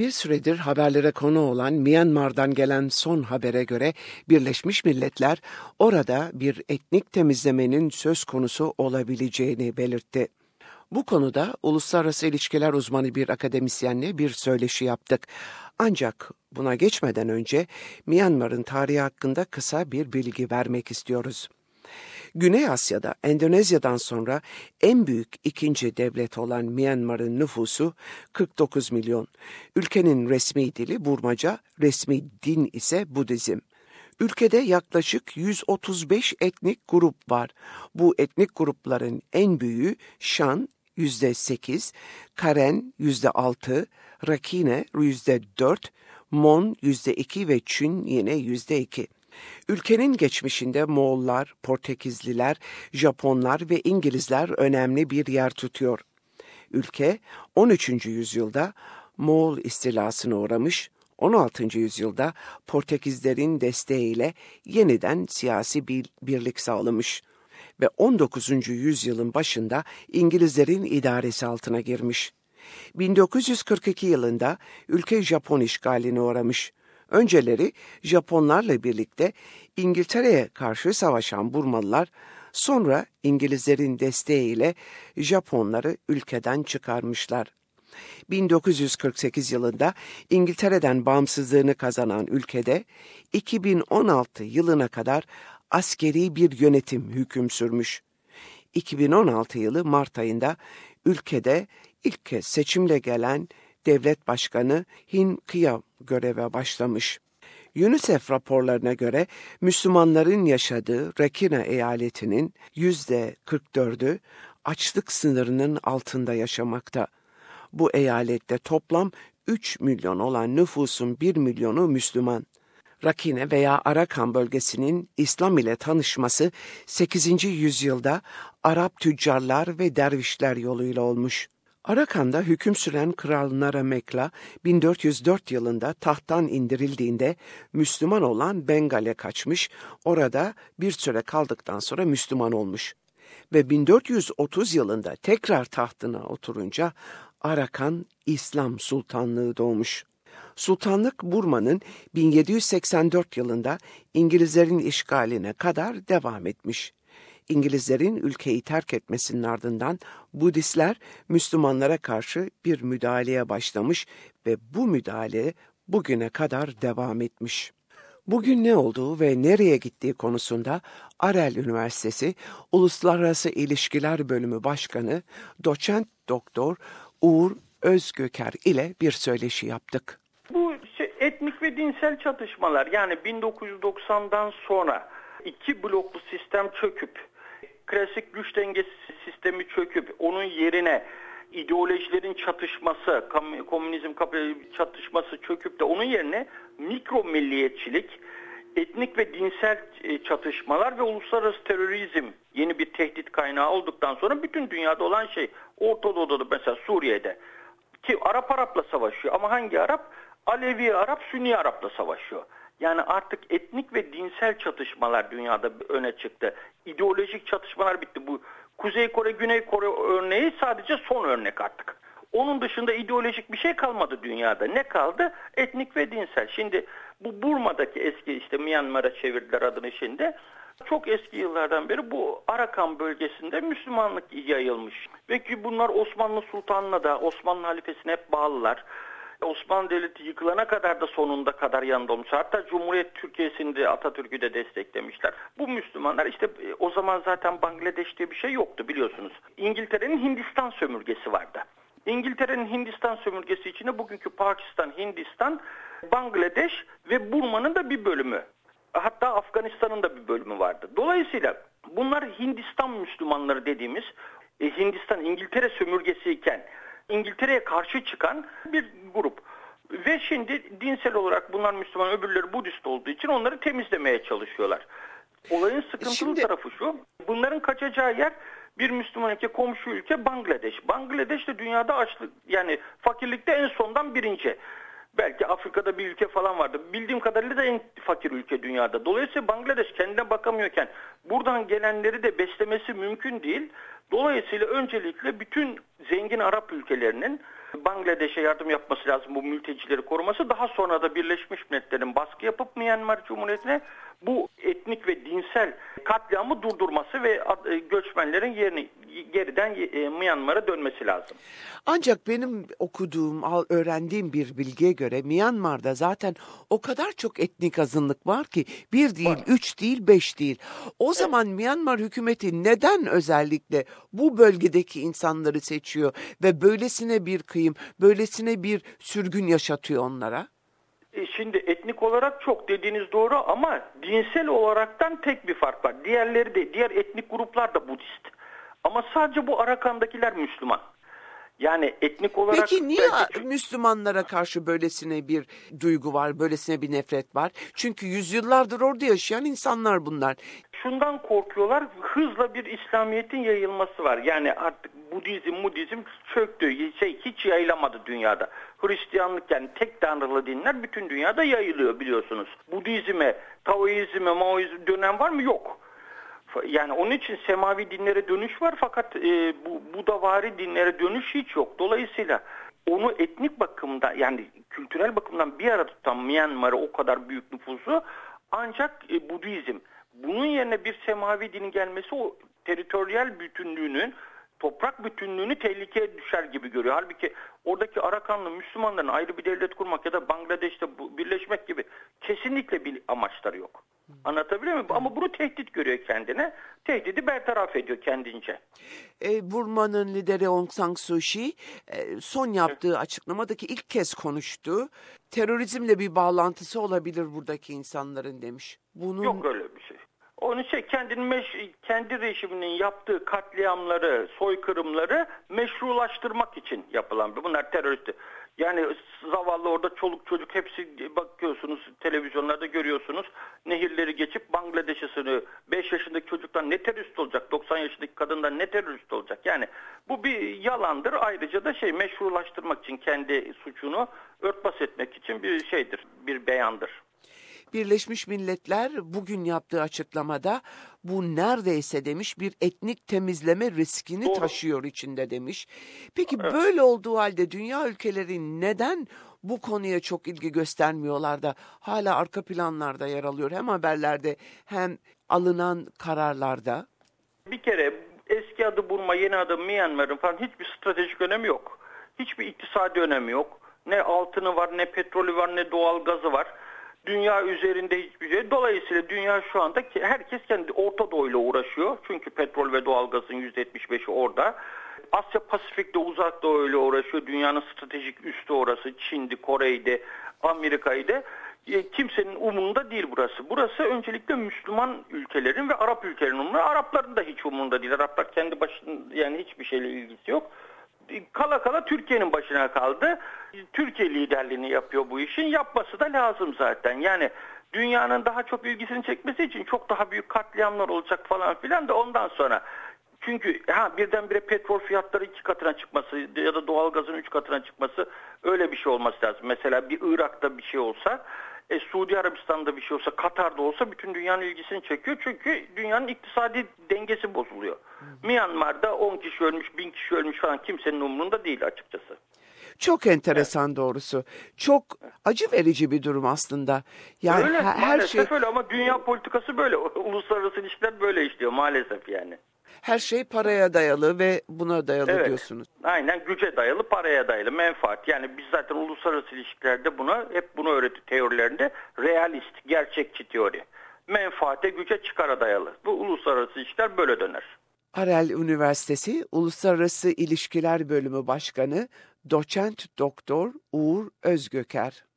Bir süredir haberlere konu olan Myanmar'dan gelen son habere göre Birleşmiş Milletler orada bir etnik temizlemenin söz konusu olabileceğini belirtti. Bu konuda uluslararası ilişkiler uzmanı bir akademisyenle bir söyleşi yaptık. Ancak buna geçmeden önce Myanmar'ın tarihi hakkında kısa bir bilgi vermek istiyoruz. Güney Asya'da Endonezya'dan sonra en büyük ikinci devlet olan Myanmar'ın nüfusu 49 milyon. Ülkenin resmi dili Burmaca, resmi din ise Budizm. Ülkede yaklaşık 135 etnik grup var. Bu etnik grupların en büyüğü Shan %8, Karen %6, Rakhine %4, Mon %2 ve Çün yine %2. Ülkenin geçmişinde Moğollar, Portekizliler, Japonlar ve İngilizler önemli bir yer tutuyor. Ülke 13. yüzyılda Moğol istilasına uğramış, 16. yüzyılda Portekizlerin desteğiyle yeniden siyasi birlik sağlamış ve 19. yüzyılın başında İngilizlerin idaresi altına girmiş. 1942 yılında ülke Japon işgaline uğramış. Önceleri Japonlarla birlikte İngiltere'ye karşı savaşan Burmalılar, sonra İngilizlerin desteğiyle Japonları ülkeden çıkarmışlar. 1948 yılında İngiltere'den bağımsızlığını kazanan ülkede 2016 yılına kadar askeri bir yönetim hüküm sürmüş. 2016 yılı Mart ayında ülkede ilk kez seçimle gelen devlet başkanı Hin Kiyam göreve başlamış. UNICEF raporlarına göre Müslümanların yaşadığı Rakhine eyaletinin %44'ü açlık sınırının altında yaşamakta. Bu eyalette toplam 3 milyon olan nüfusun 1 milyonu Müslüman. Rakhine veya Arakan bölgesinin İslam ile tanışması 8. yüzyılda Arap tüccarlar ve dervişler yoluyla olmuş. Arakan'da hüküm süren Kral Naramekla 1404 yılında tahttan indirildiğinde Müslüman olan Bengal'e kaçmış, orada bir süre kaldıktan sonra Müslüman olmuş. Ve 1430 yılında tekrar tahtına oturunca Arakan İslam Sultanlığı doğmuş. Sultanlık Burma'nın 1784 yılında İngilizlerin işgaline kadar devam etmiş. İngilizlerin ülkeyi terk etmesinin ardından Budistler Müslümanlara karşı bir müdahaleye başlamış ve bu müdahale bugüne kadar devam etmiş. Bugün ne olduğu ve nereye gittiği konusunda Arel Üniversitesi Uluslararası İlişkiler Bölümü Başkanı Doçent Doktor Uğur Özgöker ile bir söyleşi yaptık. Bu etnik ve dinsel çatışmalar, yani 1990'dan sonra iki bloklu sistem çöküp, klasik güç dengesi sistemi çöküp, onun yerine ideolojilerin çatışması, komünizm çatışması çöküp de onun yerine mikro milliyetçilik, etnik ve dinsel çatışmalar ve uluslararası terörizm yeni bir tehdit kaynağı olduktan sonra bütün dünyada olan şey, Orta Doğu'da mesela Suriye'de ki Arap'la savaşıyor ama hangi Arap? Alevi Arap, Sünni Arap'la savaşıyor. Yani artık etnik ve dinsel çatışmalar dünyada öne çıktı. İdeolojik çatışmalar bitti. Bu Kuzey Kore, Güney Kore örneği sadece son örnek artık. Onun dışında ideolojik bir şey kalmadı dünyada. Ne kaldı? Etnik ve dinsel. Şimdi bu Burma'daki eski Myanmar'a çevirdiler adını şimdi. Çok eski yıllardan beri bu Arakan bölgesinde Müslümanlık yayılmış. Ve ki bunlar Osmanlı Sultanı'na da, Osmanlı halifesine hep bağlılar. Osmanlı Devleti yıkılana kadar da sonunda kadar yanında olmuş. Hatta Cumhuriyet Türkiye'sinde Atatürk'ü de desteklemişler. Bu Müslümanlar o zaman zaten Bangladeş diye bir şey yoktu biliyorsunuz. İngiltere'nin Hindistan sömürgesi vardı. İngiltere'nin Hindistan sömürgesi içinde bugünkü Pakistan, Hindistan, Bangladeş ve Burma'nın da bir bölümü. Hatta Afganistan'ın da bir bölümü vardı. Dolayısıyla bunlar Hindistan Müslümanları dediğimiz, Hindistan İngiltere sömürgesiyken İngiltere'ye karşı çıkan bir grup. Ve şimdi dinsel olarak bunlar Müslüman, öbürleri Budist olduğu için onları temizlemeye çalışıyorlar. Olayın sıkıntılı tarafı şu, bunların kaçacağı yer bir Müslüman ülke, komşu ülke Bangladeş. Bangladeş de dünyada açlık, yani fakirlikte en sondan birinci. Belki Afrika'da bir ülke falan vardı. Bildiğim kadarıyla da en fakir ülke dünyada. Dolayısıyla Bangladeş kendine bakamıyorken buradan gelenleri de beslemesi mümkün değil. Dolayısıyla öncelikle bütün zengin Arap ülkelerinin Bangladeş'e yardım yapması lazım bu mültecileri koruması. Daha sonra da Birleşmiş Milletler'in baskı yapıp Myanmar Cumhuriyeti'ne bu etnik ve dinsel katliamı durdurması ve göçmenlerin geriden Myanmar'a dönmesi lazım. Ancak benim okuduğum, öğrendiğim bir bilgiye göre Myanmar'da zaten o kadar çok etnik azınlık var ki bir değil, üç değil, beş değil. O zaman Myanmar hükümeti neden özellikle bu bölgedeki insanları seçiyor ve böylesine bir kıyım, böylesine bir sürgün yaşatıyor onlara? Şimdi etnik olarak çok dediğiniz doğru ama dinsel olaraktan tek bir fark var. Diğerleri de, diğer etnik gruplar da Budist. Ama sadece bu Arakan'dakiler Müslüman. Yani etnik olarak... Peki niye Müslümanlara karşı böylesine bir duygu var, böylesine bir nefret var? Çünkü yüzyıllardır orada yaşayan insanlar bunlar. Şundan korkuyorlar, hızla bir İslamiyet'in yayılması var. Yani artık Budizm çöktü, hiç yayılamadı dünyada. Hristiyanlık yani tek tanrılı dinler bütün dünyada yayılıyor biliyorsunuz. Budizm'e, Taoizm'e, Maoizm'e dönem var mı? Yok. Yani onun için semavi dinlere dönüş var fakat bu Budavari dinlere dönüş hiç yok. Dolayısıyla onu etnik bakımdan yani kültürel bakımdan bir arada tutan Myanmar'a o kadar büyük nüfusu ancak Budizm. Bunun yerine bir semavi dinin gelmesi o teritoryal bütünlüğünün, toprak bütünlüğünü tehlikeye düşer gibi görüyor. Halbuki oradaki Arakanlı Müslümanların ayrı bir devlet kurmak ya da Bangladeş'te birleşmek gibi kesinlikle bir amaçları yok. Anlatabiliyor muyum? Ama bunu tehdit görüyor kendine. Tehdidi bertaraf ediyor kendince. Burma'nın lideri Aung San Suu Kyi son yaptığı açıklamadaki ilk kez konuştu. Terörizmle bir bağlantısı olabilir buradaki insanların demiş. Yok öyle bir şey. Onun kendi rejiminin yaptığı katliamları, soykırımları meşrulaştırmak için yapılan bunlar teröristi. Yani zavallı orada çoluk çocuk hepsi bakıyorsunuz televizyonlarda görüyorsunuz. Nehirleri geçip Bangladeş'e sınıyor. 5 yaşındaki çocuktan ne terörist olacak? 90 yaşındaki kadından ne terörist olacak? Yani bu bir yalandır. Ayrıca da meşrulaştırmak için kendi suçunu örtbas etmek için bir şeydir. Bir beyandır. Birleşmiş Milletler bugün yaptığı açıklamada bu neredeyse demiş bir etnik temizleme riskini taşıyor içinde demiş. Peki böyle olduğu halde dünya ülkeleri neden bu konuya çok ilgi göstermiyorlar da hala arka planlarda yer alıyor hem haberlerde hem alınan kararlarda? Bir kere eski adı Burma, yeni adı Myanmar'ın falan hiçbir stratejik önemi yok. Hiçbir iktisadi önemi yok. Ne altını var, ne petrolü var, ne doğal gazı var. Dünya üzerinde hiçbir şey. Dolayısıyla dünya şu anda herkes kendi Orta Doğu'yla uğraşıyor. Çünkü petrol ve doğalgazın %75'i orada. Asya Pasifik'te Uzak Doğu'yla uğraşıyor. Dünyanın stratejik üssü orası. Çin'di, Kore'ydi, Amerika'ydı. Kimsenin umurunda değil burası. Burası öncelikle Müslüman ülkelerin ve Arap ülkelerinin umurunda. Arapların da hiç umurunda değil. Araplar kendi başında yani hiçbir şeyle ilgisi yok. Kala kala Türkiye'nin başına kaldı. Türkiye liderliğini yapıyor bu işin. Yapması da lazım zaten. Yani dünyanın daha çok ilgisini çekmesi için çok daha büyük katliamlar olacak falan filan da ondan sonra. Çünkü birdenbire petrol fiyatları 2 katına çıkması ya da doğalgazın 3 katına çıkması öyle bir şey olması lazım. Mesela bir Irak'ta bir şey olsa, Suudi Arabistan'da bir şey olsa, Katar'da olsa bütün dünyanın ilgisini çekiyor. Çünkü dünyanın iktisadi dengesi bozuluyor. Myanmar'da 10 kişi ölmüş, 1000 kişi ölmüş falan kimsenin umurunda değil açıkçası. Çok enteresan doğrusu. Çok acı verici bir durum aslında. Yani öyle, her şey öyle ama dünya politikası böyle. Uluslararası ilişkiler böyle işliyor maalesef yani. Her şey paraya dayalı ve buna dayalı diyorsunuz. Aynen güce dayalı, paraya dayalı, menfaat. Yani biz zaten uluslararası ilişkilerde hep bunu öğretiyor teorilerinde. Realist, gerçekçi teori. Menfaate, güce, çıkara dayalı. Bu uluslararası ilişkiler böyle döner. Harel Üniversitesi Uluslararası İlişkiler Bölümü Başkanı Doçent Doktor Uğur Özgöker.